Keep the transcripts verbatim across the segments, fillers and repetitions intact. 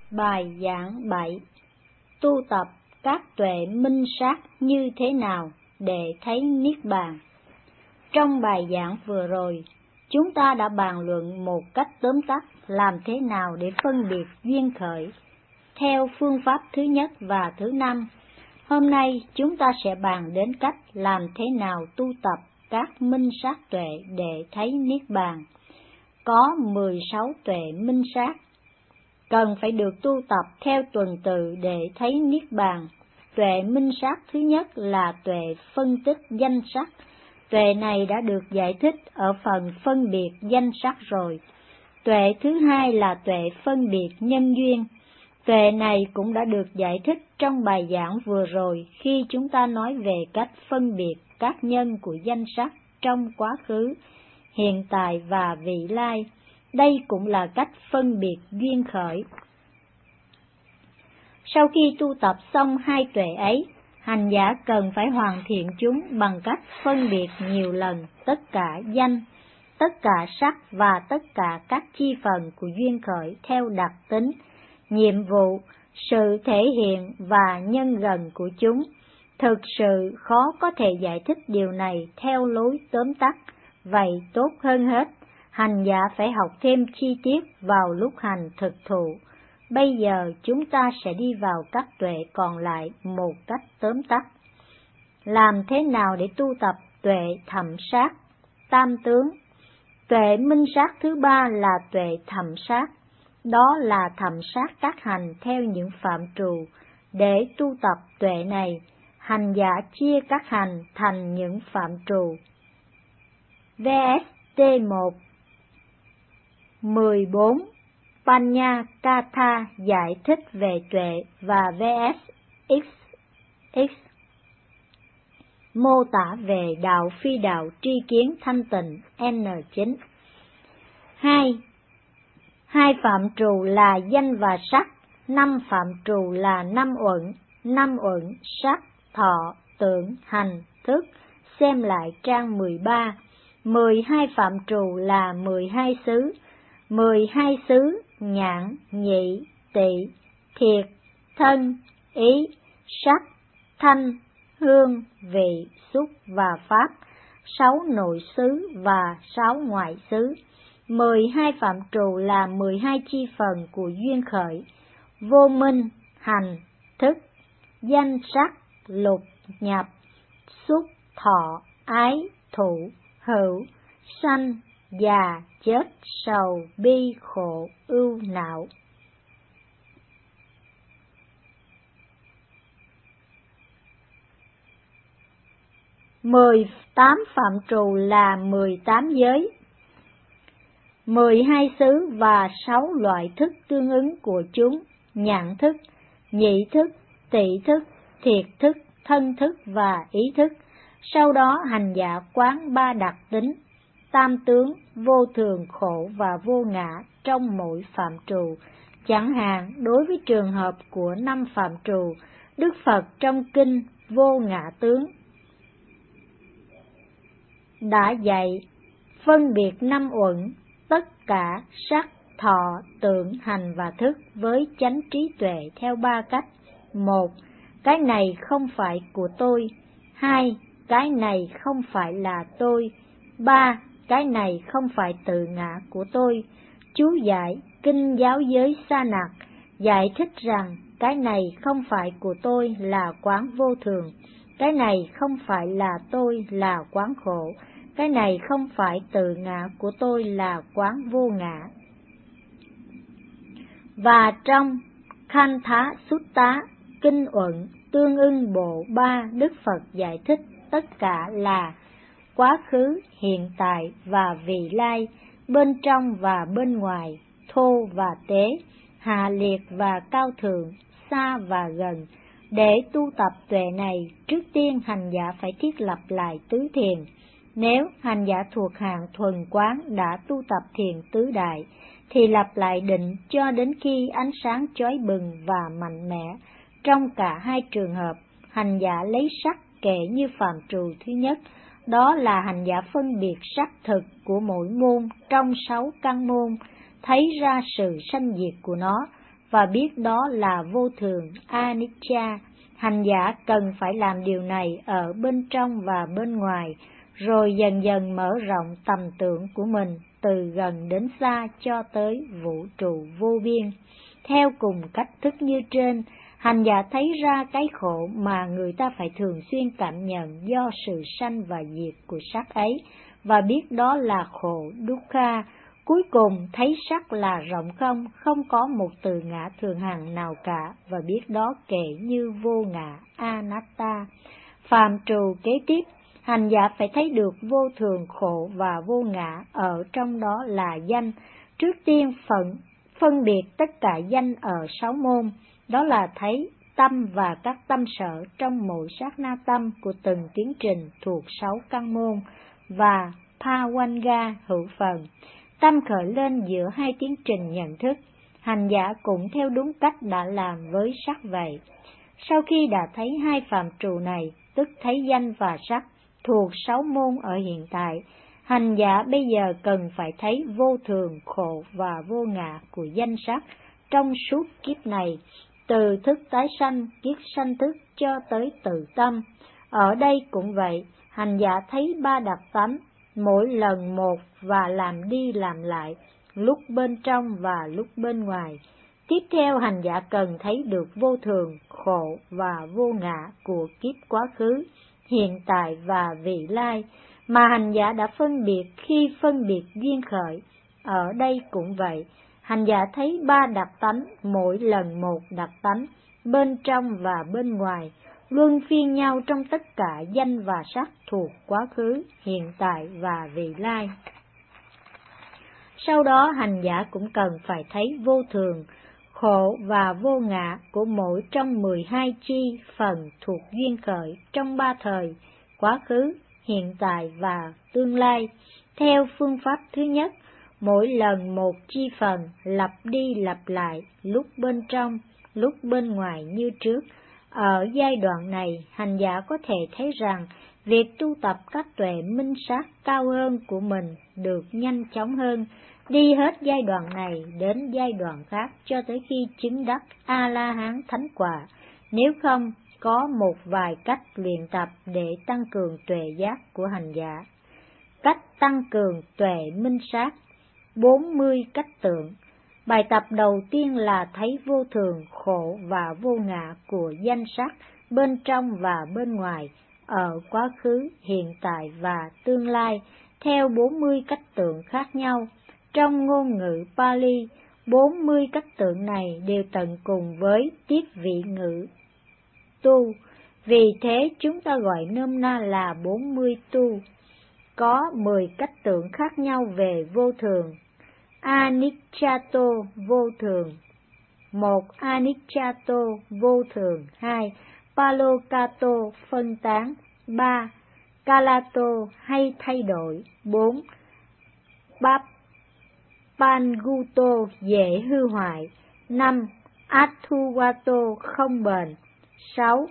Bài giảng bảy. Tu tập các tuệ minh sát như thế nào để thấy Niết Bàn? Trong bài giảng vừa rồi, chúng ta đã bàn luận một cách tóm tắt làm thế nào để phân biệt duyên khởi theo phương pháp thứ nhất và thứ năm. Hôm nay chúng ta sẽ bàn đến cách làm thế nào tu tập các minh sát tuệ để thấy Niết Bàn. Có mười sáu tuệ minh sát cần phải được tu tập theo tuần tự để thấy Niết Bàn. Tuệ minh sát thứ nhất là tuệ phân tích danh sắc. Tuệ này đã được giải thích ở phần phân biệt danh sắc rồi. Tuệ thứ hai là tuệ phân biệt nhân duyên. Tuệ này cũng đã được giải thích trong bài giảng vừa rồi khi chúng ta nói về cách phân biệt các nhân của danh sắc trong quá khứ, hiện tại và vị lai. Đây cũng là cách phân biệt duyên khởi. Sau khi tu tập xong hai tuệ ấy, hành giả cần phải hoàn thiện chúng bằng cách phân biệt nhiều lần tất cả danh, tất cả sắc và tất cả các chi phần của duyên khởi theo đặc tính, nhiệm vụ, sự thể hiện và nhân gần của chúng. Thực sự khó có thể giải thích điều này theo lối tóm tắt, vậy tốt hơn hết, hành giả phải học thêm chi tiết vào lúc hành thực thụ. Bây giờ chúng ta sẽ đi vào các tuệ còn lại một cách tóm tắt. Làm thế nào để tu tập tuệ thậm sát, tam tướng? Tuệ minh sát thứ ba là tuệ thậm sát. Đó là thậm sát các hành theo những phạm trù. Để tu tập tuệ này, hành giả chia các hành thành những phạm trù. vê ét tê một mười bốn Panya Katha giải thích về tuệ và vê ét ích ích mô tả về đạo phi đạo tri kiến thanh tịnh N chín. Hai Hai phạm trù là danh và sắc, năm phạm trù là năm uẩn, năm uẩn, sắc, thọ, tưởng, hành, thức. Xem lại trang mười ba. Mười hai phạm trù là mười hai xứ, mười hai xứ nhãn, nhị, tị, thiệt, thân, ý, sắc, thanh, hương, vị, xúc và pháp, sáu nội xứ và sáu ngoại xứ. Mười hai phạm trù là mười hai chi phần của duyên khởi, vô minh, hành, thức, danh sắc, lục, nhập, xúc, thọ, ái, thụ, hữu, sanh, già, chết, sầu, bi, khổ, ưu, não. Mười tám phạm trù là mười tám giới, mười hai xứ và sáu loại thức tương ứng của chúng, nhãn thức, nhị thức, tị thức, thiệt thức, thân thức và ý thức. Sau đó hành giả quán ba đặc tính, tam tướng, vô thường, khổ và vô ngã trong mỗi phạm trù. Chẳng hạn, đối với trường hợp của năm phạm trù, Đức Phật trong kinh Vô Ngã Tướng đã dạy phân biệt năm uẩn, tất cả sắc, thọ, tưởng, hành và thức với chánh trí tuệ theo ba cách. Một, cái này không phải của tôi. Hai, cái này không phải là tôi. Ba, cái này không phải tự ngã của tôi. Chú giải Kinh Giáo Giới Sa Nặc giải thích rằng cái này không phải của tôi là quán vô thường, cái này không phải là tôi là quán khổ, cái này không phải tự ngã của tôi là quán vô ngã. Và trong Khantha Sutta, Kinh Uẩn tương ưng bộ ba, Đức Phật giải thích tất cả là quá khứ, hiện tại và vị lai, bên trong và bên ngoài, thô và tế, hạ liệt và cao thượng, xa và gần. Để tu tập tuệ này, trước tiên hành giả phải thiết lập lại tứ thiền. Nếu hành giả thuộc hạng thuần quán đã tu tập thiền tứ đại, thì lặp lại định cho đến khi ánh sáng chói bừng và mạnh mẽ. Trong cả hai trường hợp, hành giả lấy sắc kể như phạm trù thứ nhất, đó là hành giả phân biệt sắc thực của mỗi môn trong sáu căn môn, thấy ra sự sanh diệt của nó, và biết đó là vô thường, anicca. Hành giả cần phải làm điều này ở bên trong và bên ngoài, rồi dần dần mở rộng tầm tưởng của mình từ gần đến xa cho tới vũ trụ vô biên. Theo cùng cách thức như trên, hành giả thấy ra cái khổ mà người ta phải thường xuyên cảm nhận do sự sanh và diệt của sắc ấy, và biết đó là khổ, dukkha. Cuối cùng thấy sắc là rộng không, không có một từ ngã thường hằng nào cả, và biết đó kể như vô ngã, anatta. Phạm trù kế tiếp, hành giả phải thấy được vô thường, khổ và vô ngã, ở trong đó là danh. Trước tiên phận phân biệt tất cả danh ở sáu môn, đó là thấy tâm và các tâm sở trong mỗi sát na tâm của từng tiến trình thuộc sáu căn môn, và Phawanga hữu phần. Tâm khởi lên giữa hai tiến trình nhận thức, hành giả cũng theo đúng cách đã làm với sắc vậy. Sau khi đã thấy hai phạm trù này, tức thấy danh và sắc thuộc sáu môn ở hiện tại, hành giả bây giờ cần phải thấy vô thường, khổ và vô ngã của danh sắc trong suốt kiếp này, từ thức tái sanh, kiếp sanh thức cho tới tự tâm. Ở đây cũng vậy, hành giả thấy ba đặc tánh, mỗi lần một và làm đi làm lại, lúc bên trong và lúc bên ngoài. Tiếp theo, hành giả cần thấy được vô thường, khổ và vô ngã của kiếp quá khứ, hiện tại và vị lai, mà hành giả đã phân biệt khi phân biệt duyên khởi. Ở đây cũng vậy, hành giả thấy ba đặc tánh, mỗi lần một đặc tánh, bên trong và bên ngoài, luân phiên nhau trong tất cả danh và sắc thuộc quá khứ, hiện tại và vị lai. Sau đó, hành giả cũng cần phải thấy vô thường, khổ và vô ngã của mỗi trong mười hai chi phần thuộc duyên khởi trong ba thời, quá khứ, hiện tại và tương lai. Theo phương pháp thứ nhất, mỗi lần một chi phần lặp đi lặp lại, lúc bên trong, lúc bên ngoài như trước. Ở giai đoạn này, hành giả có thể thấy rằng việc tu tập các tuệ minh sát cao hơn của mình được nhanh chóng hơn, đi hết giai đoạn này đến giai đoạn khác cho tới khi chứng đắc A-la-hán thánh quả. Nếu không, có một vài cách luyện tập để tăng cường tuệ giác của hành giả. Cách tăng cường tuệ minh sát: bốn mươi cách tưởng. Bài tập đầu tiên là thấy vô thường, khổ và vô ngã của danh sắc bên trong và bên ngoài, ở quá khứ, hiện tại và tương lai, theo bốn mươi cách tưởng khác nhau. Trong ngôn ngữ Pali, bốn mươi cách tưởng này đều tận cùng với tiếp vị ngữ tu, vì thế chúng ta gọi nôm na là bốn mươi tu. Có mười cách tưởng khác nhau về vô thường. Aniccato vô thường. Một. Aniccato vô thường. Hai. Palokato phân tán. Ba. Kalato hay thay đổi. Bốn. Panguto dễ hư hoại. Năm. Athuvato không bền. Sáu.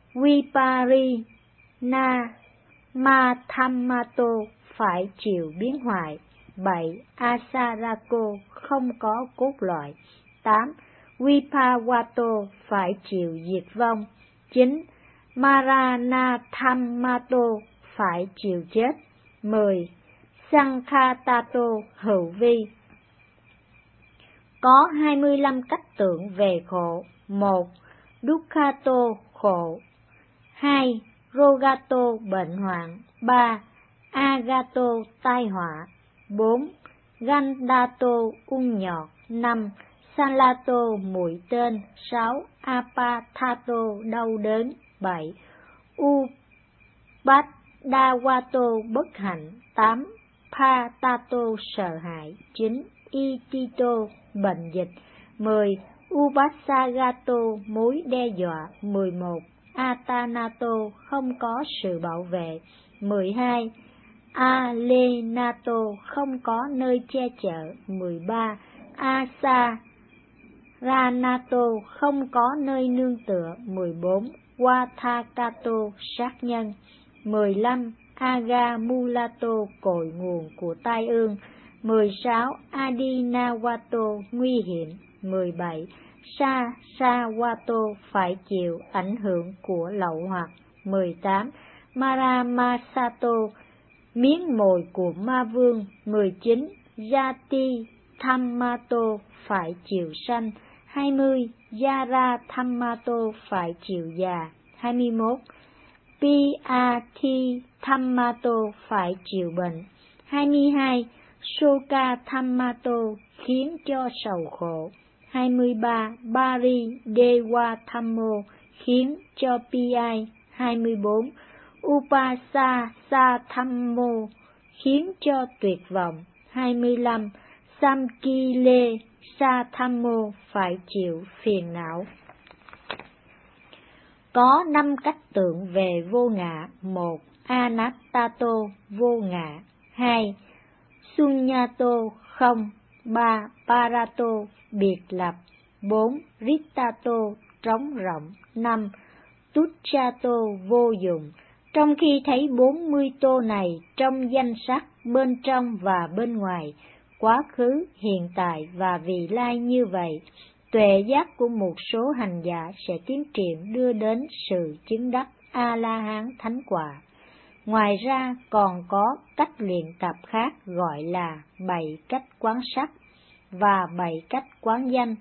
Viparina Mathammato phải chịu biến hoại. Bảy. Asarako không có cốt loại. Tám. Vipavato phải chịu diệt vong. Chín. Maranathammato phải chịu chết. Mười. Sankhatato hữu vi. Có hai mươi lăm cách tưởng về khổ. Một. Dukkhato khổ. Hai. Rogato bệnh hoạn. Ba. Agato tai họa. Bốn. Gandato ung nhọt. Năm. Salato mũi tên. Sáu. Apathato đau đớn. Bảy. Upadawato bất hạnh. Tám. Patato sợ hãi. Chín. Itito bệnh dịch. Mười. Upasagato mối đe dọa. Mười một. Atanato không có sự bảo vệ. Mười hai. Alenato không có nơi che chở. Mười ba. Asaranato không có nơi nương tựa. Mười bốn. Wathakato sát nhân. Mười lăm. Agamulato cội nguồn của tai ương. Mười sáu. Adinawato nguy hiểm. mười bảy. Sa Sawato phải chịu ảnh hưởng của lậu hoặc. mười tám. Mara Masato miếng mồi của ma vương. mười chín. Jati Thammato phải chịu sanh. hai mươi. Yara Thammato phải chịu già. hai mươi mốt. Piyati Thammato phải chịu bệnh. hai mươi hai. Soka Thammato khiến cho sầu khổ. hai mươi ba. Bari Dewa Thammo khiến cho pi. hai mươi bốn. Upasa Sa Thammo khiến cho tuyệt vọng. hai mươi lăm. Samkile Sa Thammo phải chịu phiền não. Có năm cách tượng về vô ngã. một. Anattato vô ngã. hai. Sunyato không. ba. Parato biệt lập. bốn. Rittato trống rỗng. năm. Tucchato vô dụng. Trong khi thấy bốn mươi tô này trong danh sắc bên trong và bên ngoài, quá khứ, hiện tại và vị lai như vậy, tuệ giác của một số hành giả sẽ tiến triển đưa đến sự chứng đắc A-la-hán thánh quả. Ngoài ra còn có cách luyện tập khác gọi là bảy cách quán sắc và bảy cách quán danh.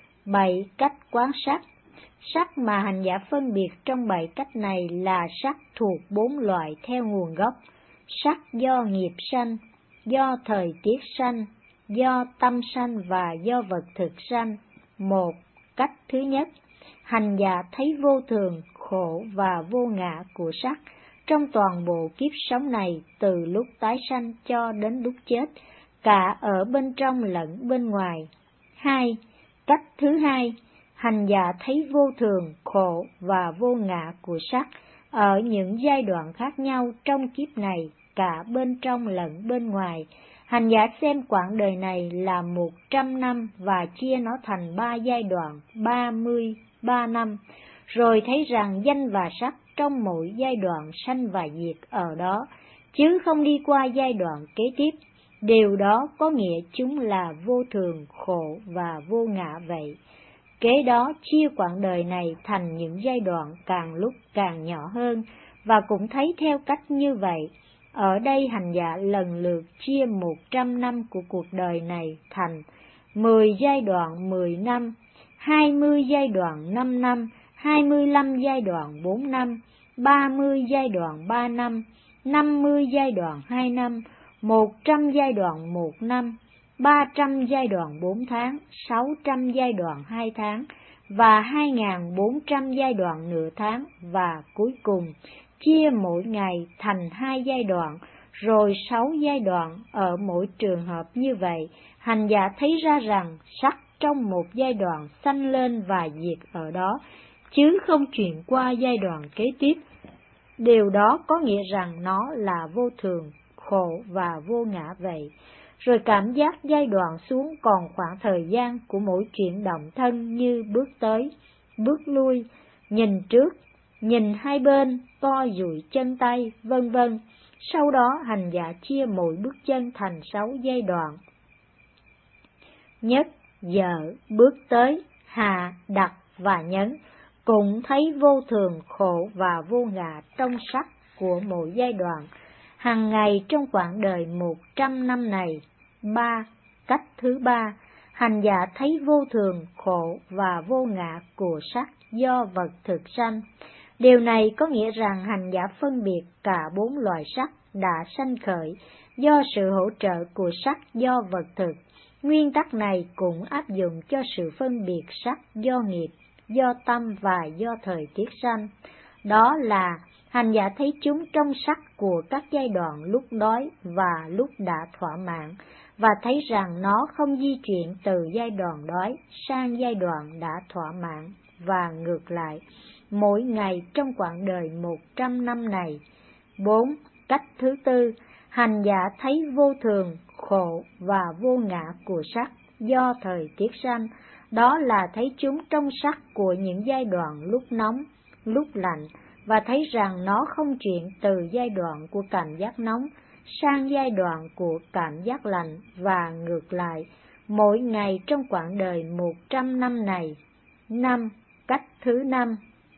Bảy cách quán sắc. Sắc mà hành giả phân biệt trong bảy cách này là sắc thuộc bốn loại theo nguồn gốc: sắc do nghiệp sanh, do thời tiết sanh, do tâm sanh và do vật thực sanh. Một. Cách thứ nhất, hành giả thấy vô thường, khổ và vô ngã của sắc trong toàn bộ kiếp sống này, từ lúc tái sanh cho đến lúc chết, cả ở bên trong lẫn bên ngoài. Hai. Cách thứ hai, hành giả thấy vô thường, khổ và vô ngã của sắc ở những giai đoạn khác nhau trong kiếp này, cả bên trong lẫn bên ngoài. Hành giả xem quãng đời này là một trăm năm và chia nó thành ba giai đoạn, ba mươi ba năm, rồi thấy rằng danh và sắc trong mỗi giai đoạn sanh và diệt ở đó, chứ không đi qua giai đoạn kế tiếp. Điều đó có nghĩa chúng là vô thường, khổ và vô ngã vậy. Kế đó chia quãng đời này thành những giai đoạn càng lúc càng nhỏ hơn, và cũng thấy theo cách như vậy. Ở đây hành giả lần lượt chia một trăm năm của cuộc đời này thành mười giai đoạn mười năm, hai mươi giai đoạn năm năm, hai mươi lăm giai đoạn bốn năm, ba mươi giai đoạn ba năm, năm mươi giai đoạn hai năm, một trăm giai đoạn một năm, ba trăm giai đoạn bốn tháng, sáu trăm giai đoạn hai tháng và hai nghìn bốn trăm giai đoạn nửa tháng, và cuối cùng chia mỗi ngày thành hai giai đoạn, rồi sáu giai đoạn. Ở mỗi trường hợp như vậy, hành giả thấy ra rằng sắc trong một giai đoạn sanh lên và diệt ở đó, chứ không chuyển qua giai đoạn kế tiếp. Điều đó có nghĩa rằng nó là vô thường, khổ và vô ngã vậy. Rồi cảm giác giai đoạn xuống còn khoảng thời gian của mỗi chuyển động thân như bước tới, bước lui, nhìn trước, nhìn hai bên, co duỗi chân tay, vân vân. Sau đó hành giả chia mỗi bước chân thành sáu giai đoạn: nhất, dở, bước tới, hạ, đặt và nhấn, cũng thấy vô thường, khổ và vô ngã trong sắc của mỗi giai đoạn, hàng ngày trong quãng đời một trăm năm này. Ba. Cách thứ ba, hành giả thấy vô thường, khổ và vô ngã của sắc do vật thực sanh. Điều này có nghĩa rằng hành giả phân biệt cả bốn loại sắc đã sanh khởi do sự hỗ trợ của sắc do vật thực. Nguyên tắc này cũng áp dụng cho sự phân biệt sắc do nghiệp, do tâm và do thời tiết sanh. Đó là hành giả thấy chúng trong sắc của các giai đoạn lúc đói và lúc đã thỏa mãn, và thấy rằng nó không di chuyển từ giai đoạn đói sang giai đoạn đã thỏa mãn và ngược lại, mỗi ngày trong quãng đời một trăm năm này. Bốn. Cách thứ tư, hành giả thấy vô thường, khổ và vô ngã của sắc do thời tiết sanh. Đó là thấy chúng trong sắc của những giai đoạn lúc nóng, lúc lạnh, và thấy rằng nó không chuyển từ giai đoạn của cảm giác nóng sang giai đoạn của cảm giác lạnh và ngược lại, mỗi ngày trong quãng đời một trăm năm này. Năm. Cách thứ năm.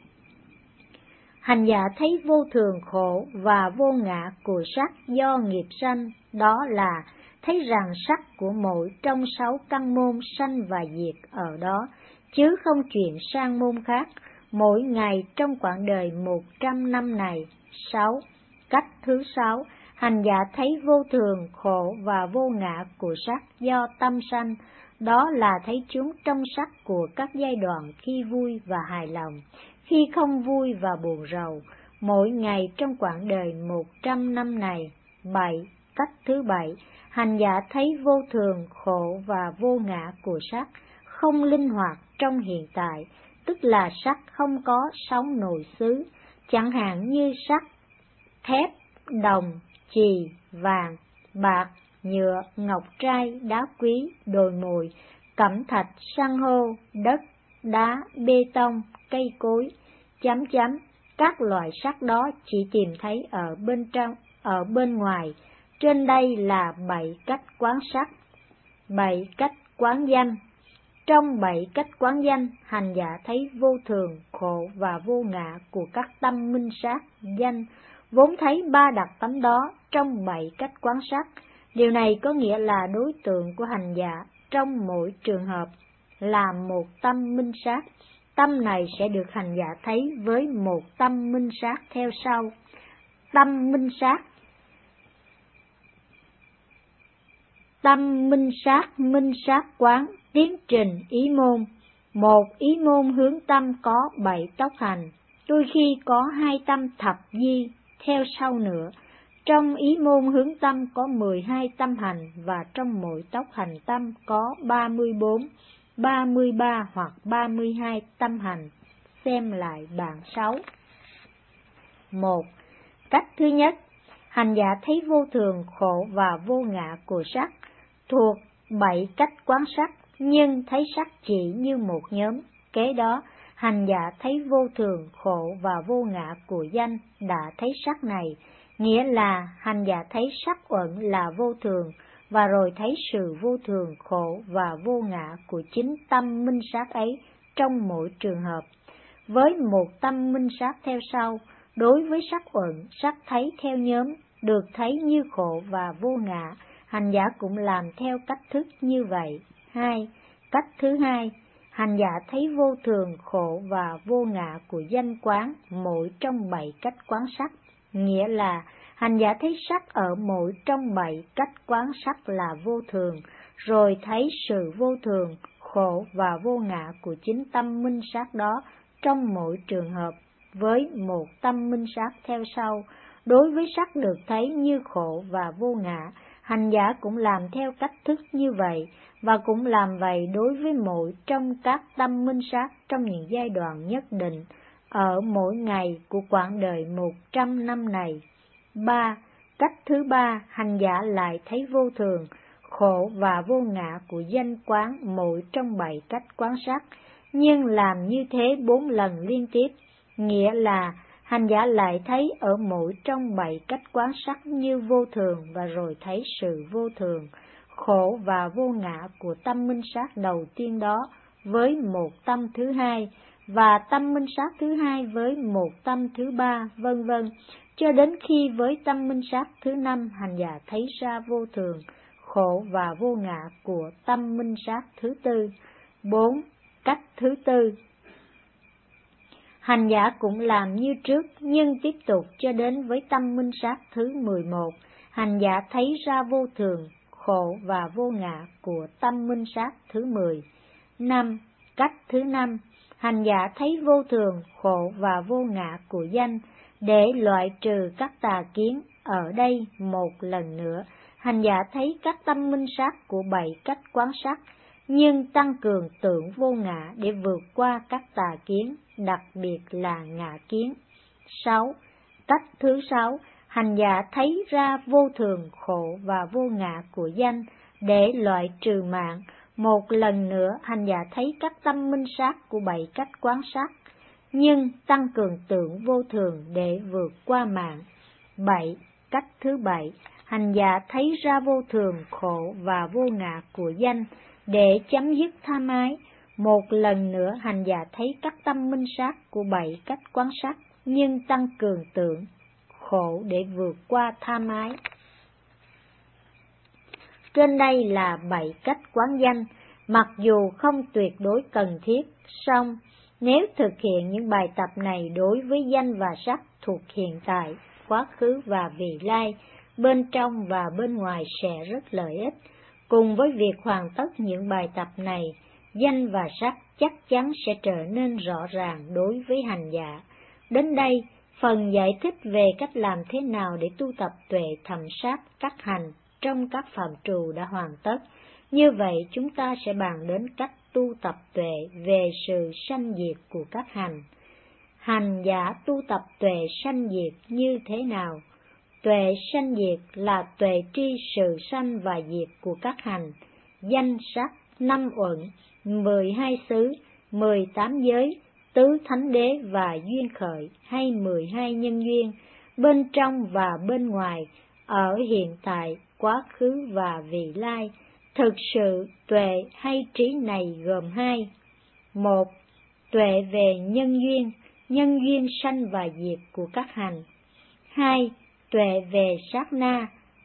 Hành giả thấy vô thường khổ và vô ngã của sắc do nghiệp sanh, đó là thấy rằng sắc của mỗi trong sáu căn môn sanh và diệt ở đó, chứ không chuyển sang môn khác, mỗi ngày trong quãng đời một trăm năm này. Sáu. Cách thứ sáu. Hành giả thấy vô thường, khổ và vô ngã của sắc do tâm sanh, đó là thấy chúng trong sắc của các giai đoạn khi vui và hài lòng, khi không vui và buồn rầu, mỗi ngày trong quãng đời một trăm năm này. Bảy. Cách thứ bảy. Hành giả thấy vô thường, khổ và vô ngã của sắc, không linh hoạt trong hiện tại, tức là sắc không có sáu nội xứ, chẳng hạn như sắt, thép, đồng, chì, vàng, bạc, nhựa, ngọc trai, đá quý, đồi mồi, cẩm thạch, san hô, đất, đá, bê tông, cây cối, chấm chấm. Các loại sắt đó chỉ tìm thấy ở bên trong, ở bên ngoài. Trên đây là bảy cách quán sắc. Bảy cách quán danh. Trong bảy cách quán danh, hành giả thấy vô thường, khổ và vô ngã của các tâm minh sát danh, vốn thấy ba đặc tánh đó trong bảy cách quán sắc. Điều này có nghĩa là đối tượng của hành giả trong mỗi trường hợp là một tâm minh sát. Tâm này sẽ được hành giả thấy với một tâm minh sát theo sau. Tâm minh sát. Tâm minh sát, minh sát quán, tiến trình ý môn. Một ý môn hướng tâm có bảy tốc hành, đôi khi có hai tâm thập di theo sau nữa. Trong ý môn hướng tâm có mười hai tâm hành, và trong mỗi tốc hành tâm có ba mươi bốn, ba mươi ba hoặc ba mươi hai tâm hành. Xem lại bảng sáu. Một. Cách thứ nhất. Hành giả thấy vô thường, khổ và vô ngã của sắc, thuộc bảy cách quán sắc, nhưng thấy sắc chỉ như một nhóm. Kế đó, hành giả thấy vô thường, khổ và vô ngã của danh, đã thấy sắc này, nghĩa là hành giả thấy sắc uẩn là vô thường, và rồi thấy sự vô thường, khổ và vô ngã của chính tâm minh sát ấy trong mỗi trường hợp. Với một tâm minh sát theo sau, đối với sắc uẩn, sắc thấy theo nhóm, được thấy như khổ và vô ngã, hành giả cũng làm theo cách thức như vậy. Hai. Cách thứ hai. Hành giả thấy vô thường, khổ và vô ngã của danh quán mỗi trong bảy cách quán sắc, nghĩa là hành giả thấy sắc ở mỗi trong bảy cách quán sắc là vô thường, rồi thấy sự vô thường, khổ và vô ngã của chính tâm minh sát đó trong mỗi trường hợp, với một tâm minh sát theo sau. Đối với sắc được thấy như khổ và vô ngã, hành giả cũng làm theo cách thức như vậy, và cũng làm vậy đối với mỗi trong các tâm minh sát trong những giai đoạn nhất định, ở mỗi ngày của quãng đời một trăm năm này. Ba. Cách thứ ba. Hành giả lại thấy vô thường, khổ và vô ngã của danh quán mỗi trong bảy cách quán sắc, nhưng làm như thế bốn lần liên tiếp, nghĩa là hành giả lại thấy ở mỗi trong bảy cách quán sắc như vô thường, và rồi thấy sự vô thường, khổ và vô ngã của tâm minh sát đầu tiên đó với một tâm thứ hai, và tâm minh sát thứ hai với một tâm thứ ba, vân vân, cho đến khi với tâm minh sát thứ năm, hành giả thấy ra vô thường, khổ và vô ngã của tâm minh sát thứ tư. Bốn. Cách thứ tư. Hành giả cũng làm như trước, nhưng tiếp tục cho đến với tâm minh sát thứ mười một, hành giả thấy ra vô thường, khổ và vô ngã của tâm minh sát thứ mười. Năm. Cách thứ năm. Hành giả thấy vô thường, khổ và vô ngã của danh, để loại trừ các tà kiến. Ở đây một lần nữa, hành giả thấy các tâm minh sát của bảy cách quán sắc, nhưng tăng cường tưởng vô ngã để vượt qua các tà kiến, đặc biệt là ngã kiến. Sáu. Cách thứ sáu. Hành giả thấy ra vô thường, khổ và vô ngã của danh để loại trừ mạng. Một lần nữa, hành giả thấy các tâm minh sát của bảy cách quán sát, nhưng tăng cường tưởng vô thường để vượt qua mạng. Bảy. Cách thứ bảy. Hành giả thấy ra vô thường, khổ và vô ngã của danh Để chấm dứt tham ái, một lần nữa hành giả thấy các tâm minh sát của bảy cách quán sát, nhưng tăng cường tưởng khổ để vượt qua tham ái. Trên đây là bảy cách quán danh, mặc dù không tuyệt đối cần thiết, song nếu thực hiện những bài tập này đối với danh và sắc thuộc hiện tại, quá khứ và vị lai, bên trong và bên ngoài sẽ rất lợi ích. Cùng với việc hoàn tất những bài tập này, danh và sắc chắc chắn sẽ trở nên rõ ràng đối với hành giả. Đến đây, phần giải thích về cách làm thế nào để tu tập tuệ thầm sát các hành trong các phạm trù đã hoàn tất. Như vậy, chúng ta sẽ bàn đến cách tu tập tuệ về sự sanh diệt của các hành. Hành giả tu tập tuệ sanh diệt như thế nào? Tuệ sanh diệt là tuệ tri sự sanh và diệt của các hành, danh sắc, năm uẩn, mười hai xứ, mười tám giới, tứ thánh đế và duyên khởi hay mười hai nhân duyên, bên trong và bên ngoài, ở hiện tại, quá khứ và vị lai. Thực sự tuệ hay trí này gồm hai. Một, tuệ về nhân duyên, nhân duyên sanh và diệt của các hành. Hai, tuệ về sát na,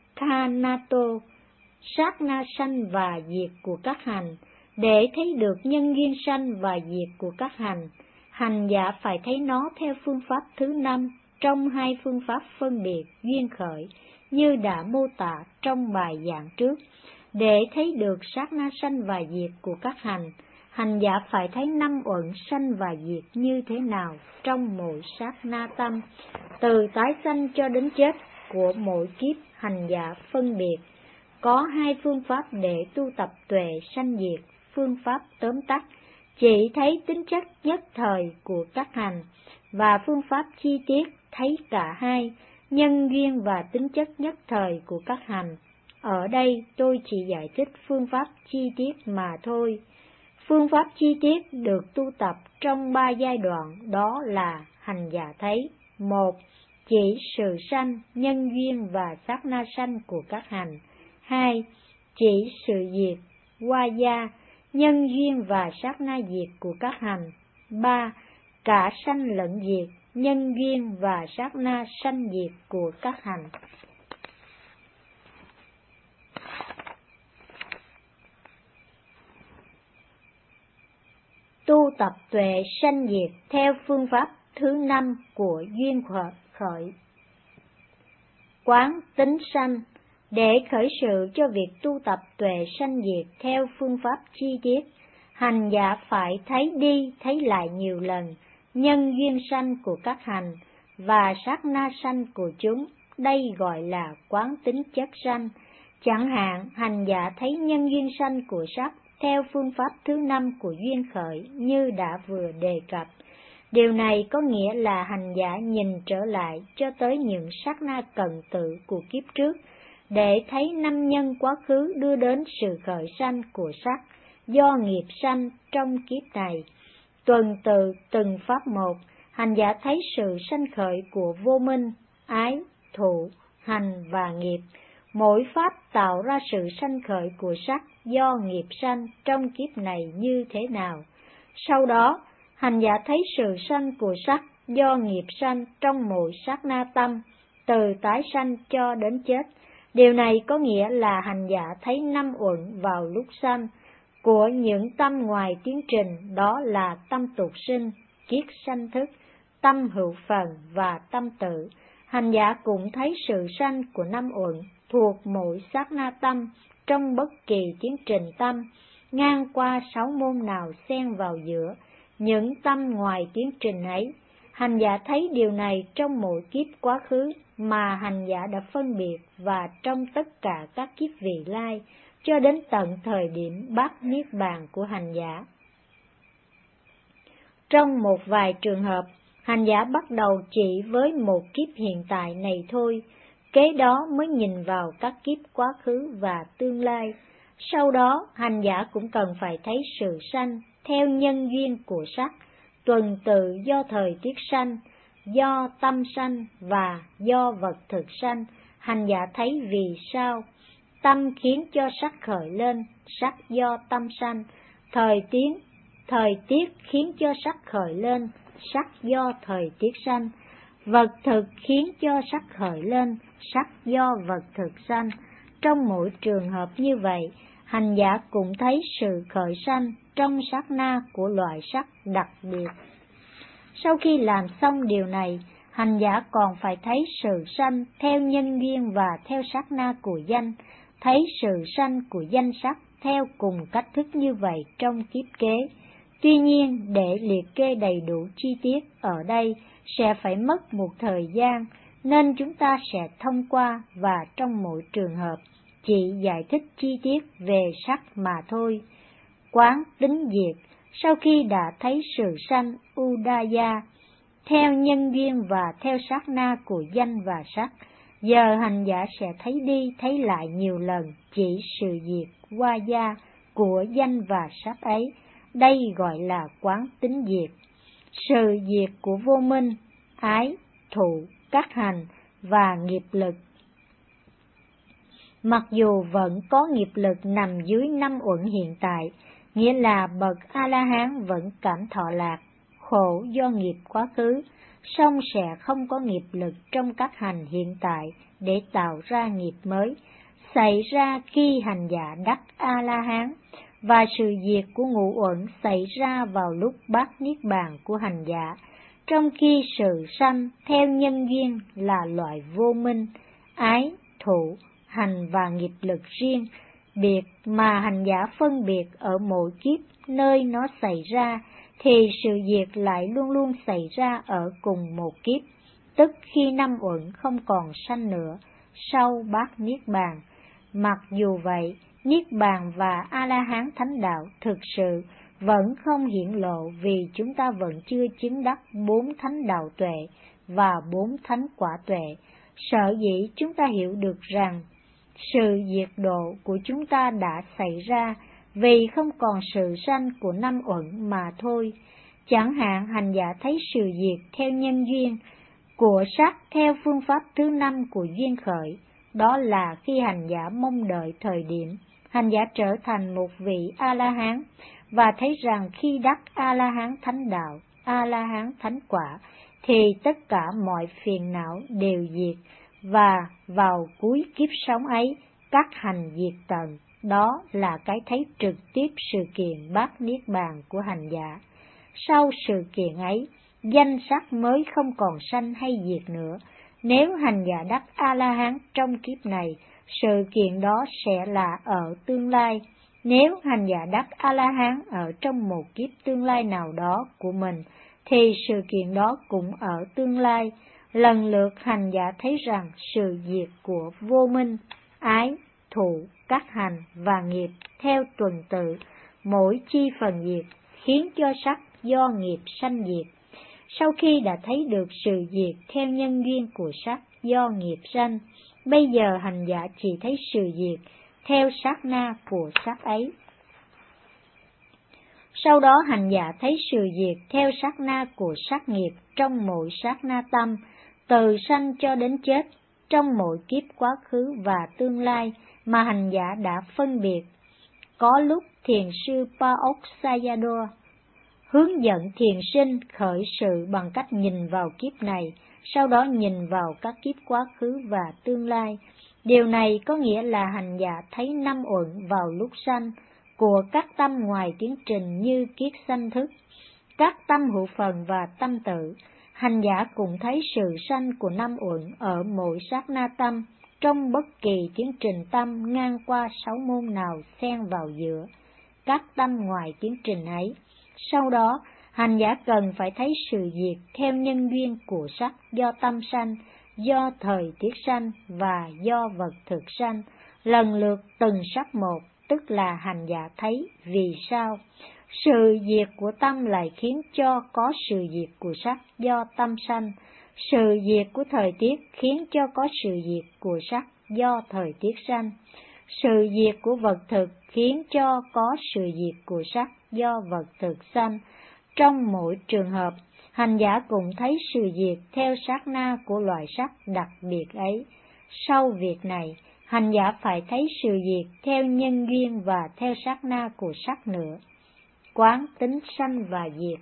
kanato, sát na sanh và diệt của các hành. Để thấy được nhân duyên sanh và diệt của các hành, hành giả phải thấy nó theo phương pháp thứ năm trong hai phương pháp phân biệt duyên khởi, như đã mô tả trong bài giảng trước. Để thấy được sát na sanh và diệt của các hành, hành giả phải thấy năm uẩn sanh và diệt như thế nào trong mỗi sát na tâm, từ tái sanh cho đến chết của mỗi kiếp hành giả phân biệt. Có hai phương pháp để tu tập tuệ sanh diệt. Phương pháp tóm tắt chỉ thấy tính chất nhất thời của các hành, và phương pháp chi tiết thấy cả hai, nhân duyên và tính chất nhất thời của các hành. Ở đây tôi chỉ giải thích phương pháp chi tiết mà thôi. Phương pháp chi tiết được tu tập trong ba giai đoạn, đó là hành giả thấy: một, chỉ sự sanh, nhân duyên và sát na sanh của các hành. Hai, chỉ sự diệt, qua gia, nhân duyên và sát na diệt của các hành. Ba, cả sanh lẫn diệt, nhân duyên và sát na sanh diệt của các hành. Tu tập tuệ sanh diệt theo phương pháp thứ năm của duyên khởi. Quán tính sanh. Để khởi sự cho việc tu tập tuệ sanh diệt theo phương pháp chi tiết, hành giả phải thấy đi thấy lại nhiều lần nhân duyên sanh của các hành và sát na sanh của chúng. Đây gọi là quán tính chất sanh. Chẳng hạn, hành giả thấy nhân duyên sanh của sắc theo phương pháp thứ năm của duyên khởi như đã vừa đề cập. Điều này có nghĩa là hành giả nhìn trở lại cho tới những sát na cận tự của kiếp trước, để thấy năm nhân quá khứ đưa đến sự khởi sanh của sắc do nghiệp sanh trong kiếp này. Tuần tự từng pháp một, hành giả thấy sự sanh khởi của vô minh, ái, thụ, hành và nghiệp. Mỗi pháp tạo ra sự sanh khởi của sắc do nghiệp sanh trong kiếp này như thế nào. Sau đó, hành giả thấy sự sanh của sắc do nghiệp sanh trong mỗi sát na tâm, từ tái sanh cho đến chết. Điều này có nghĩa là hành giả thấy năm uẩn vào lúc sanh của những tâm ngoài tiến trình, đó là tâm tục sinh, kiết sanh thức, tâm hữu phần và tâm tự. Hành giả cũng thấy sự sanh của năm uẩn thuộc mỗi sát na tâm trong bất kỳ tiến trình tâm, ngang qua sáu môn nào xen vào giữa những tâm ngoài tiến trình ấy. Hành giả thấy điều này trong mỗi kiếp quá khứ mà hành giả đã phân biệt, và trong tất cả các kiếp vị lai, cho đến tận thời điểm bát niết bàn của hành giả. Trong một vài trường hợp, hành giả bắt đầu chỉ với một kiếp hiện tại này thôi, kế đó mới nhìn vào các kiếp quá khứ và tương lai. Sau đó, hành giả cũng cần phải thấy sự sanh theo nhân duyên của sắc, tuần tự do thời tiết sanh, do tâm sanh và do vật thực sanh. Hành giả thấy vì sao tâm khiến cho sắc khởi lên, sắc do tâm sanh. Thời tiết, thời tiết khiến cho sắc khởi lên, sắc do thời tiết sanh. Vật thực khiến cho sắc khởi lên, sắc do vật thực sanh. Trong mỗi trường hợp như vậy, hành giả cũng thấy sự khởi sanh trong sát na của loại sắc đặc biệt. Sau khi làm xong điều này, hành giả còn phải thấy sự sanh theo nhân duyên và theo sát na của danh, thấy sự sanh của danh sắc theo cùng cách thức như vậy trong kiếp kế. Tuy nhiên, để liệt kê đầy đủ chi tiết ở đây sẽ phải mất một thời gian, nên chúng ta sẽ thông qua và trong mỗi trường hợp chỉ giải thích chi tiết về sắc mà thôi. Quán tính diệt, sau khi đã thấy sự sanh Udaya theo nhân duyên và theo sát na của danh và sắc, giờ hành giả sẽ thấy đi thấy lại nhiều lần chỉ sự diệt Vaya của danh và sắc ấy. Đây gọi là quán tính diệt. Sự diệt của vô minh, ái, thụ, các hành và nghiệp lực. Mặc dù vẫn có nghiệp lực nằm dưới năm uẩn hiện tại, nghĩa là bậc A-la-hán vẫn cảm thọ lạc, khổ do nghiệp quá khứ, song sẽ không có nghiệp lực trong các hành hiện tại để tạo ra nghiệp mới, xảy ra khi hành giả đắc A-la-hán, và sự diệt của ngũ uẩn xảy ra vào lúc bát niết bàn của hành giả, trong khi sự sanh theo nhân duyên là loại vô minh, ái, thụ, hành và nghiệp lực riêng biệt mà hành giả phân biệt ở mỗi kiếp nơi nó xảy ra, thì sự diệt lại luôn luôn xảy ra ở cùng một kiếp, tức khi năm uẩn không còn sanh nữa sau bát niết bàn. Mặc dù vậy, niết bàn và A-la-hán thánh đạo thực sự vẫn không hiển lộ, vì chúng ta vẫn chưa chứng đắc bốn thánh đạo tuệ và bốn thánh quả tuệ. Sở dĩ chúng ta hiểu được rằng sự diệt độ của chúng ta đã xảy ra vì không còn sự sanh của năm uẩn mà thôi. Chẳng hạn hành giả thấy sự diệt theo nhân duyên của sắc theo phương pháp thứ năm của duyên khởi, đó là khi hành giả mong đợi thời điểm hành giả trở thành một vị A-la-hán, và thấy rằng khi đắc A-la-hán thánh đạo, A-la-hán thánh quả, thì tất cả mọi phiền não đều diệt, và vào cuối kiếp sống ấy, các hành diệt tận. Đó là cái thấy trực tiếp sự kiện bát niết bàn của hành giả. Sau sự kiện ấy, danh sắc mới không còn sanh hay diệt nữa. Nếu hành giả đắc A-la-hán trong kiếp này, sự kiện đó sẽ là ở tương lai. Nếu hành giả đắc A-la-hán ở trong một kiếp tương lai nào đó của mình, thì sự kiện đó cũng ở tương lai. Lần lượt hành giả thấy rằng sự diệt của vô minh, ái, thụ, các hành và nghiệp theo tuần tự, mỗi chi phần diệt, khiến cho sắc do nghiệp sanh diệt. Sau khi đã thấy được sự diệt theo nhân duyên của sắc do nghiệp sanh, bây giờ hành giả chỉ thấy sự diệt theo sát na của sắc ấy. Sau đó hành giả thấy sự diệt theo sát na của sắc nghiệp trong mỗi sát na tâm, từ sanh cho đến chết, trong mỗi kiếp quá khứ và tương lai mà hành giả đã phân biệt. Có lúc thiền sư Paok Sayadaw hướng dẫn thiền sinh khởi sự bằng cách nhìn vào kiếp này, sau đó nhìn vào các kiếp quá khứ và tương lai. Điều này có nghĩa là hành giả thấy năm uẩn vào lúc sanh của các tâm ngoài tiến trình như kiết sanh thức, các tâm hữu phần và tâm tự. Hành giả cũng thấy sự sanh của năm uẩn ở mỗi sát na tâm, trong bất kỳ tiến trình tâm ngang qua sáu môn nào xen vào giữa các tâm ngoài tiến trình ấy. Sau đó, hành giả cần phải thấy sự diệt theo nhân duyên của sắc do tâm sanh, do thời tiết sanh và do vật thực sanh, lần lượt từng sắc một, tức là hành giả thấy vì sao sự diệt của tâm lại khiến cho có sự diệt của sắc do tâm sanh, sự diệt của thời tiết khiến cho có sự diệt của sắc do thời tiết sanh, sự diệt của vật thực khiến cho có sự diệt của sắc do vật thực sanh. Trong mỗi trường hợp, hành giả cũng thấy sự diệt theo sát na của loại sắc đặc biệt ấy. Sau việc này, hành giả phải thấy sự diệt theo nhân duyên và theo sát na của sắc nữa. Quán tính sanh và diệt.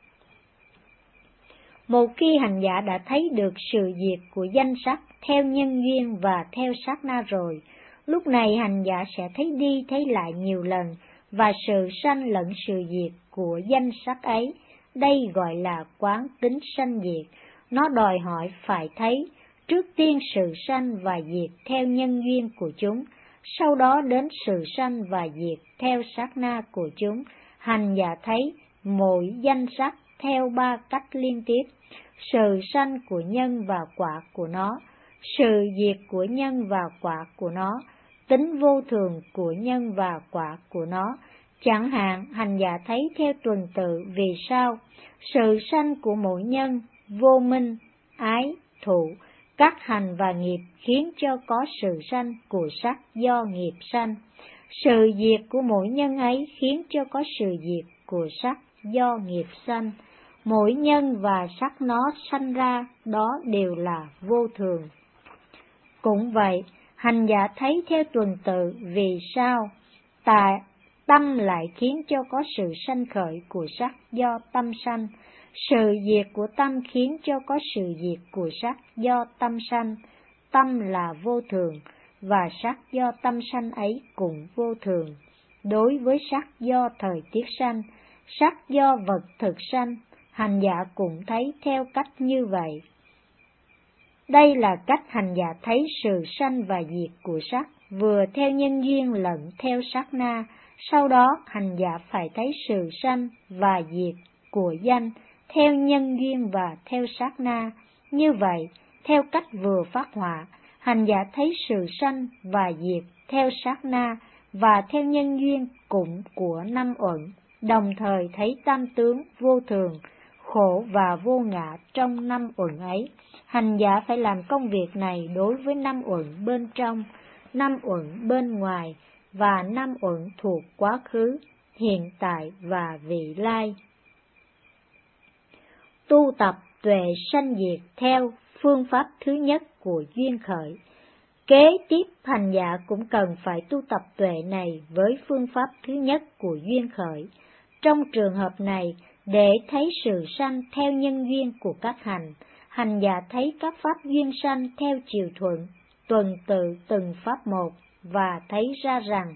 Một khi hành giả đã thấy được sự diệt của danh sắc theo nhân duyên và theo sát na rồi, lúc này hành giả sẽ thấy đi thấy lại nhiều lần, và sự sanh lẫn sự diệt của danh sắc ấy, đây gọi là quán tính sanh diệt. Nó đòi hỏi phải thấy trước tiên sự sanh và diệt theo nhân duyên của chúng, sau đó đến sự sanh và diệt theo sát na của chúng. Hành giả thấy mỗi danh sắc theo ba cách liên tiếp: sự sanh của nhân và quả của nó, sự diệt của nhân và quả của nó, tính vô thường của nhân và quả của nó. Chẳng hạn, hành giả thấy theo tuần tự vì sao: sự sanh của mỗi nhân, vô minh, ái, thụ, các hành và nghiệp khiến cho có sự sanh của sắc do nghiệp sanh. Sự diệt của mỗi nhân ấy khiến cho có sự diệt của sắc do nghiệp sanh. Mỗi nhân và sắc nó sanh ra, đó đều là vô thường. Cũng vậy, hành giả thấy theo tuần tự vì sao tà tâm lại khiến cho có sự sanh khởi của sắc do tâm sanh, sự diệt của tâm khiến cho có sự diệt của sắc do tâm sanh. Tâm là vô thường, và sắc do tâm sanh ấy cũng vô thường. Đối với sắc do thời tiết sanh, sắc do vật thực sanh, hành giả cũng thấy theo cách như vậy. Đây là cách hành giả thấy sự sanh và diệt của sắc, vừa theo nhân duyên lẫn theo sát na. Sau đó hành giả phải thấy sự sanh và diệt của danh theo nhân duyên và theo sát na. Như vậy, theo cách vừa phát họa, hành giả thấy sự sanh và diệt theo sát na và theo nhân duyên cũng của năm uẩn, đồng thời thấy tam tướng vô thường, khổ và vô ngã trong năm uẩn ấy. Hành giả phải làm công việc này đối với năm uẩn bên trong, năm uẩn bên ngoài và năm uẩn thuộc quá khứ, hiện tại và vị lai. Tu tập tuệ sanh diệt theo phương pháp thứ nhất của duyên khởi. Kế tiếp, hành giả cũng cần phải tu tập tuệ này với phương pháp thứ nhất của duyên khởi. Trong trường hợp này, để thấy sự sanh theo nhân duyên của các hành, hành giả thấy các pháp duyên sanh theo chiều thuận, tuần tự từng pháp một, và thấy ra rằng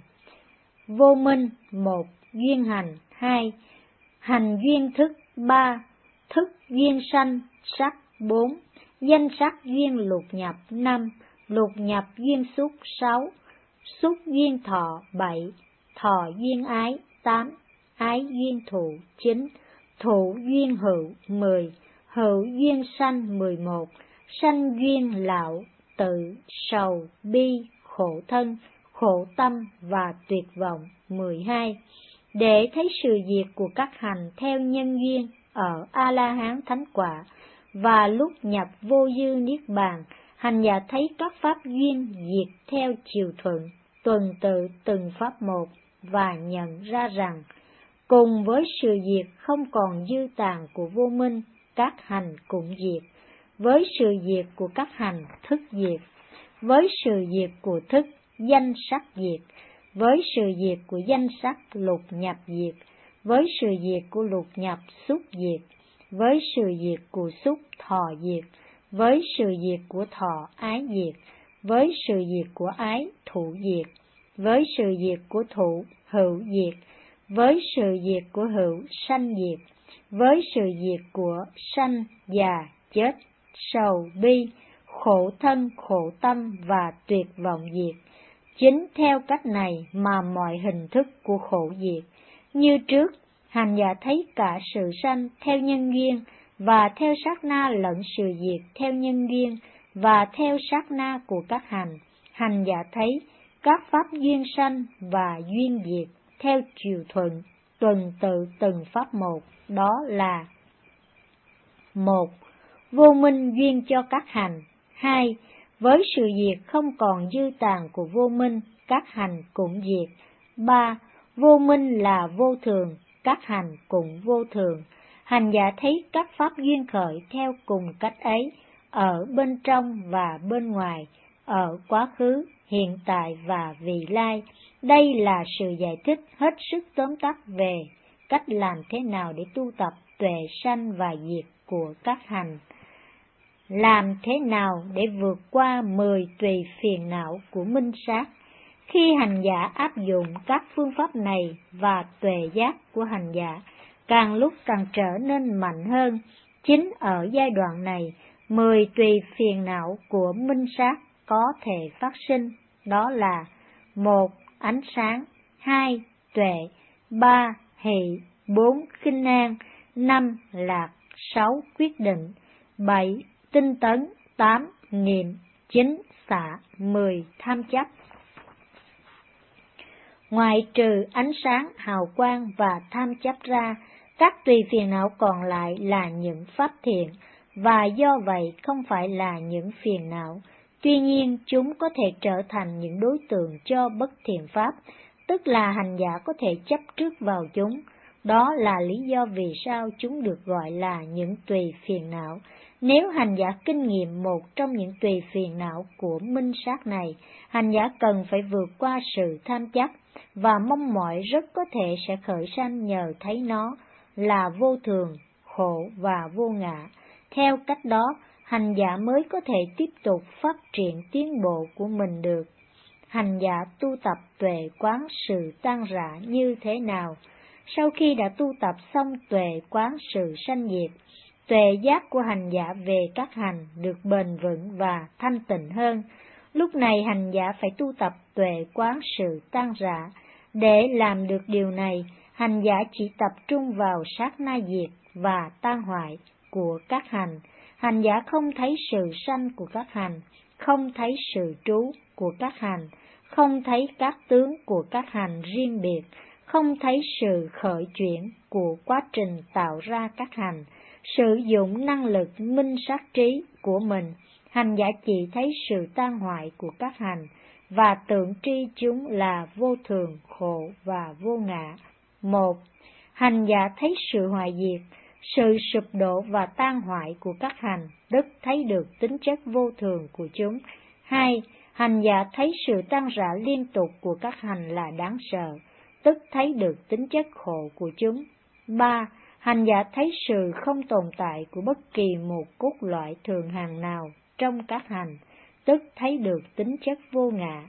vô minh một, duyên hành hai, hành duyên thức ba, thức duyên sanh sắc bốn, danh sắc duyên lục nhập năm, lục nhập duyên xúc sáu, xúc duyên thọ bảy, thọ duyên ái tám, ái duyên thụ chín, thụ duyên hữu mười, hữu duyên sanh mười một, sanh duyên lão tự sầu bi khổ thân, khổ tâm và tuyệt vọng mười hai. Để thấy sự diệt của các hành theo nhân duyên ở A-la-hán thánh quả và lúc nhập vô dư niết bàn, hành giả thấy các pháp duyên diệt theo chiều thuận, tuần tự từng pháp một, và nhận ra rằng cùng với sự diệt không còn dư tàn của vô minh, các hành cũng diệt. Với sự diệt của các hành, thức diệt. Với sự diệt của thức, danh sắc diệt. Với sự diệt của danh sắc, lục nhập diệt. Với sự diệt của lục nhập, xúc diệt. Với sự diệt của xúc, thọ diệt. Với sự diệt của thọ, ái diệt. Với sự diệt của ái, thụ diệt. Với sự diệt của thụ, hữu diệt. Với sự diệt của hữu, sanh diệt. Với sự diệt của sanh, già, chết, sầu, bi, khổ thân, khổ tâm và tuyệt vọng diệt. Chính theo cách này mà mọi hình thức của khổ diệt. Như trước, hành giả thấy cả sự sanh theo nhân duyên và theo sát na lẫn sự diệt theo nhân duyên và theo sát na của các hành. Hành giả thấy các pháp duyên sanh và duyên diệt theo chiều thuận, tuần tự từng pháp một, đó là: một. Vô minh duyên cho các hành. Hai. Với sự diệt không còn dư tàn của vô minh, các hành cũng diệt. Ba. Vô minh là vô thường, các hành cũng vô thường. Hành giả thấy các pháp duyên khởi theo cùng cách ấy, ở bên trong và bên ngoài, ở quá khứ, hiện tại và vị lai. Đây là sự giải thích hết sức tóm tắt về cách làm thế nào để tu tập tuệ sanh và diệt của các hành. Làm thế nào để vượt qua mười tùy phiền não của minh sát? Khi hành giả áp dụng các phương pháp này và tuệ giác của hành giả càng lúc càng trở nên mạnh hơn, chính ở giai đoạn này, mười tùy phiền não của minh sát có thể phát sinh, đó là: một. Ánh sáng, hai. Tuệ, ba. Hỷ, bốn. Khinh an, năm. Lạc, sáu. Quyết định, bảy. Tinh tấn, tám. Niệm, chín. Xả, mười. Tham chấp. Ngoài trừ ánh sáng, hào quang và tham chấp ra, các tùy phiền não còn lại là những pháp thiện, và do vậy không phải là những phiền não. Tuy nhiên, chúng có thể trở thành những đối tượng cho bất thiện pháp, tức là hành giả có thể chấp trước vào chúng. Đó là lý do vì sao chúng được gọi là những tùy phiền não. Nếu hành giả kinh nghiệm một trong những tùy phiền não của minh sát này, hành giả cần phải vượt qua sự tham chấp, và mong mỏi rất có thể sẽ khởi sanh nhờ thấy nó là vô thường, khổ và vô ngã. Theo cách đó, hành giả mới có thể tiếp tục phát triển tiến bộ của mình được. Hành giả tu tập tuệ quán sự tan rã như thế nào? Sau khi đã tu tập xong tuệ quán sự sanh diệt, tuệ giác của hành giả về các hành được bền vững và thanh tịnh hơn. Lúc này hành giả phải tu tập tuệ quán sự tan rã. Để làm được điều này, hành giả chỉ tập trung vào sát na diệt và tan hoại của các hành. Hành giả không thấy sự sanh của các hành, không thấy sự trú của các hành, không thấy các tướng của các hành riêng biệt, không thấy sự khởi chuyển của quá trình tạo ra các hành, sử dụng năng lực minh sát trí của mình. Hành giả chỉ thấy sự tan hoại của các hành và tượng tri chúng là vô thường, khổ và vô ngã. Một. Hành giả thấy sự hoại diệt, sự sụp đổ và tan hoại của các hành, tức thấy được tính chất vô thường của chúng. Hai. Hành giả thấy sự tan rã liên tục của các hành là đáng sợ, tức thấy được tính chất khổ của chúng. Ba. Hành giả thấy sự không tồn tại của bất kỳ một cốt loại thường hằng nào trong các hành, tức thấy được tính chất vô ngã.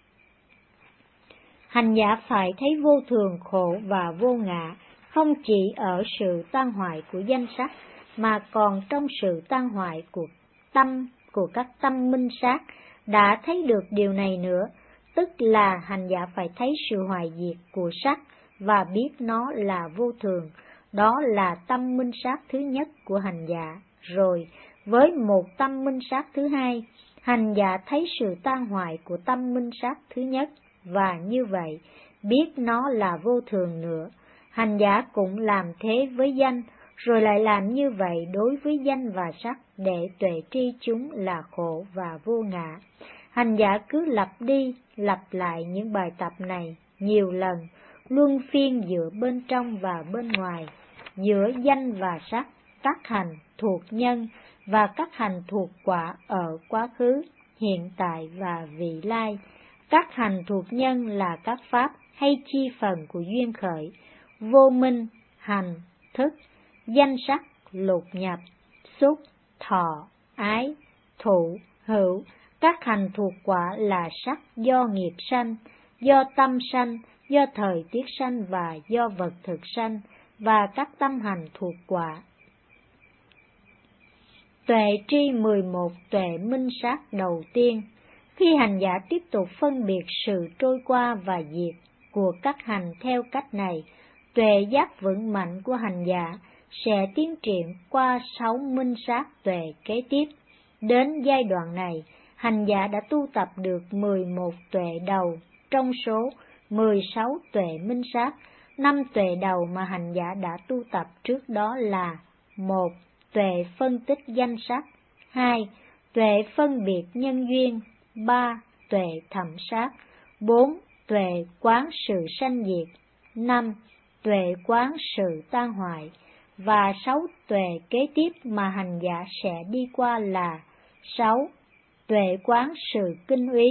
Hành giả phải thấy vô thường, khổ và vô ngã không chỉ ở sự tan hoại của danh sắc, mà còn trong sự tan hoại của tâm, của các tâm minh sát. Đã thấy được điều này nữa, tức là hành giả phải thấy sự hoại diệt của sắc và biết nó là vô thường. Đó là tâm minh sát thứ nhất của hành giả. Rồi, với một tâm minh sát thứ hai, hành giả thấy sự tan hoại của tâm minh sát thứ nhất, và như vậy, biết nó là vô thường nữa. Hành giả cũng làm thế với danh, rồi lại làm như vậy đối với danh và sắc để tuệ tri chúng là khổ và vô ngã. Hành giả cứ lặp đi, lặp lại những bài tập này nhiều lần, luân phiên giữa bên trong và bên ngoài, giữa danh và sắc, các hành thuộc nhân và các hành thuộc quả ở quá khứ, hiện tại và vị lai. Các hành thuộc nhân là các pháp hay chi phần của duyên khởi, vô minh, hành, thức, danh sắc, lục nhập, xúc, thọ, ái, thụ, hữu. Các hành thuộc quả là sắc do nghiệp sanh, do tâm sanh, do thời tiết sanh và do vật thực sanh, và các tâm hành thuộc quả. Tuệ tri mười một tuệ minh sát đầu tiên. Khi hành giả tiếp tục phân biệt sự trôi qua và diệt của các hành theo cách này, tuệ giác vững mạnh của hành giả sẽ tiến triển qua sáu minh sát tuệ kế tiếp. Đến giai đoạn này, hành giả đã tu tập được mười một tuệ đầu trong số mười sáu tuệ minh sát. Năm tuệ đầu mà hành giả đã tu tập trước đó là: một. Tuệ phân tích danh sắc, hai. Tuệ phân biệt nhân duyên, ba. Tuệ thẩm sát, bốn. Tuệ quán sự sanh diệt, năm. Tuệ quán sự tan hoại, và sáu tuệ kế tiếp mà hành giả sẽ đi qua là: sáu. Tuệ quán sự kinh úy,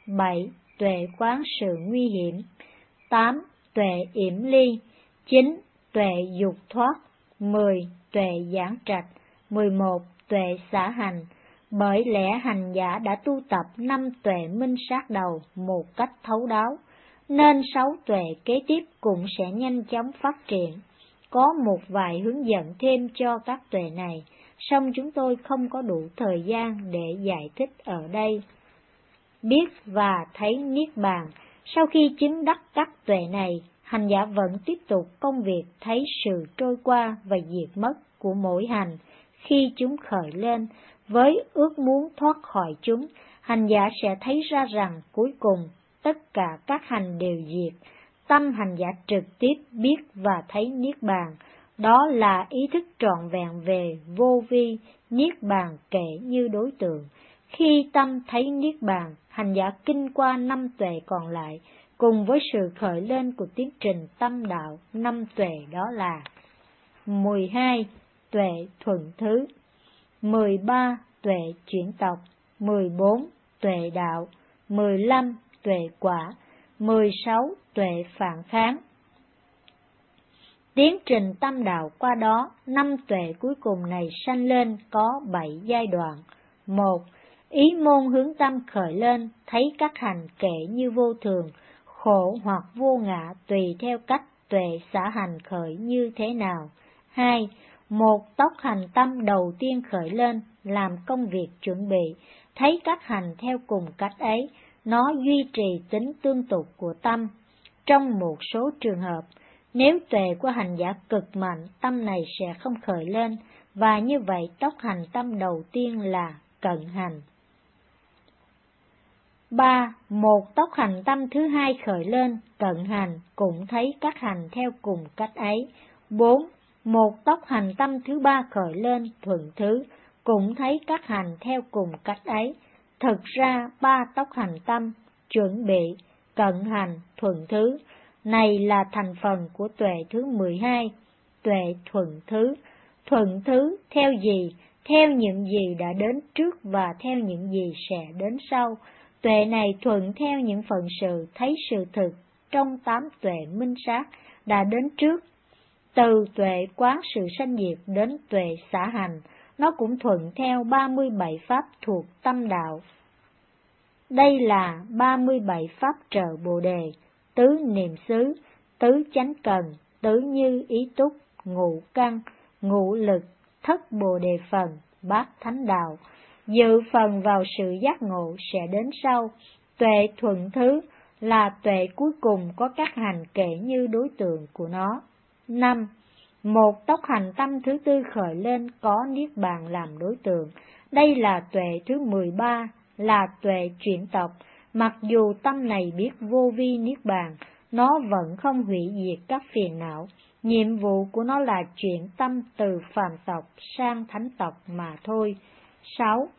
bảy. Tuệ quán sự nguy hiểm. Tám. Tuệ yểm ly. Chín. Tuệ dục thoát. Mười. Tuệ giảng trạch. Mười một. Tuệ xả hành. Bởi lẽ hành giả đã tu tập năm tuệ minh sát đầu một cách thấu đáo, nên sáu tuệ kế tiếp cũng sẽ nhanh chóng phát triển. Có một vài hướng dẫn thêm cho các tuệ này, song chúng tôi không có đủ thời gian để giải thích ở đây. Biết và thấy Niết Bàn. Sau khi chứng đắc các tuệ này, hành giả vẫn tiếp tục công việc thấy sự trôi qua và diệt mất của mỗi hành khi chúng khởi lên. Với ước muốn thoát khỏi chúng, hành giả sẽ thấy ra rằng cuối cùng tất cả các hành đều diệt. Tâm hành giả trực tiếp biết và thấy Niết Bàn, đó là ý thức trọn vẹn về vô vi, Niết Bàn kể như đối tượng. Khi tâm thấy Niết Bàn, hành giả kinh qua năm tuệ còn lại, cùng với sự khởi lên của tiến trình tâm đạo. Năm tuệ đó là: mười hai. Tuệ thuận thứ. Mười ba. Tuệ chuyển tộc. Mười bốn. Tuệ đạo. Mười lăm. Tuệ quả. Mười sáu. Tuệ phản kháng. Tiến trình tâm đạo qua đó, năm tuệ cuối cùng này sanh lên có bảy giai đoạn. Một. Ý môn hướng tâm khởi lên, thấy các hành kể như vô thường, khổ hoặc vô ngã tùy theo cách tuệ xả hành khởi như thế nào. Hai. Một tốc hành tâm đầu tiên khởi lên, làm công việc chuẩn bị, thấy các hành theo cùng cách ấy, nó duy trì tính tương tục của tâm. Trong một số trường hợp, nếu tuệ của hành giả cực mạnh, tâm này sẽ không khởi lên, và như vậy tốc hành tâm đầu tiên là cận hành. Ba. Một tốc hành tâm thứ hai khởi lên, cận hành, cũng thấy các hành theo cùng cách ấy. Bốn. Một tốc hành tâm thứ ba khởi lên, thuận thứ, cũng thấy các hành theo cùng cách ấy. Thực ra ba tốc hành tâm, chuẩn bị, cận hành, thuận thứ, này là thành phần của tuệ thứ mười hai, tuệ thuận thứ. Thuận thứ theo gì? Theo những gì đã đến trước và theo những gì sẽ đến sau. Tuệ này thuận theo những phận sự thấy sự thực trong tám tuệ minh sát đã đến trước. Từ tuệ quán sự sanh diệt đến tuệ xả hành, nó cũng thuận theo ba mươi bảy pháp thuộc tâm đạo. Đây là ba mươi bảy pháp trợ Bồ đề: tứ niệm xứ, tứ chánh cần, tứ như ý túc, ngũ căn, ngũ lực, thất Bồ đề phần, bát thánh đạo. Dự phần vào sự giác ngộ sẽ đến sau. Tuệ thuận thứ là tuệ cuối cùng có các hành kể như đối tượng của nó. Năm. Một tốc hành tâm thứ tư khởi lên có Niết Bàn làm đối tượng. Đây là tuệ thứ mười ba, là tuệ chuyển tộc. Mặc dù tâm này biết vô vi Niết Bàn, nó vẫn không hủy diệt các phiền não. Nhiệm vụ của nó là chuyển tâm từ phàm tộc sang thánh tộc mà thôi. Sáu.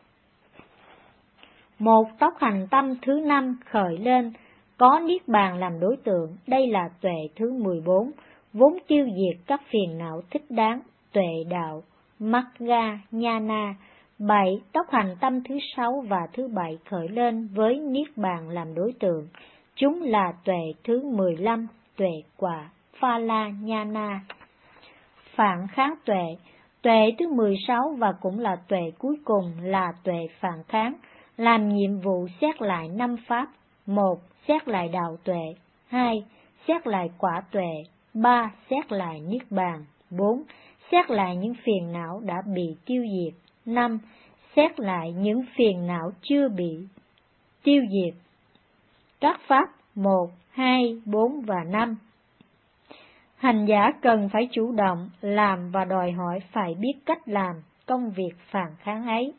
Một tốc hành tâm thứ năm khởi lên, có Niết Bàn làm đối tượng. Đây là tuệ thứ mười bốn, vốn tiêu diệt các phiền não thích đáng, tuệ đạo, Magga, Nhana. Bảy. Tốc hành tâm thứ sáu và thứ bảy khởi lên với Niết Bàn làm đối tượng. Chúng là tuệ thứ mười lăm, tuệ quả, Phala Nhana. Phản kháng tuệ. Tuệ thứ mười sáu và cũng là tuệ cuối cùng là tuệ phản kháng, làm nhiệm vụ xét lại năm pháp. Một. Xét lại đạo tuệ. Hai. Xét lại quả tuệ. Ba. Xét lại Niết Bàn. Bốn. Xét lại những phiền não đã bị tiêu diệt. Năm. Xét lại những phiền não chưa bị tiêu diệt. Các pháp một, hai, bốn và năm. Hành giả cần phải chủ động làm và đòi hỏi phải biết cách làm công việc phản kháng ấy.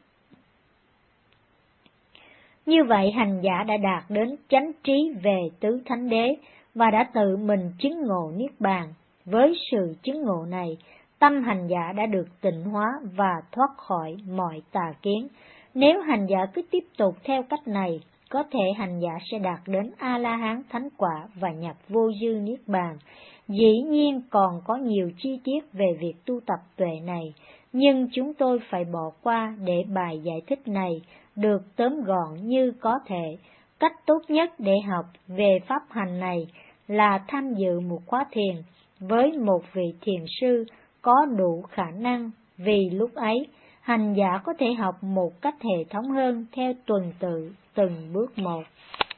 Như vậy hành giả đã đạt đến chánh trí về tứ thánh đế và đã tự mình chứng ngộ Niết Bàn. Với sự chứng ngộ này, tâm hành giả đã được tịnh hóa và thoát khỏi mọi tà kiến. Nếu hành giả cứ tiếp tục theo cách này, có thể hành giả sẽ đạt đến A-la-hán thánh quả và nhập vô dư Niết Bàn. Dĩ nhiên còn có nhiều chi tiết về việc tu tập tuệ này, nhưng chúng tôi phải bỏ qua để bài giải thích này được tóm gọn như có thể. cách tốt nhất để học về pháp hành này là tham dự một khóa thiền với một vị thiền sư có đủ khả năng, vì lúc ấy hành giả có thể học một cách hệ thống hơn theo tuần tự từng bước một.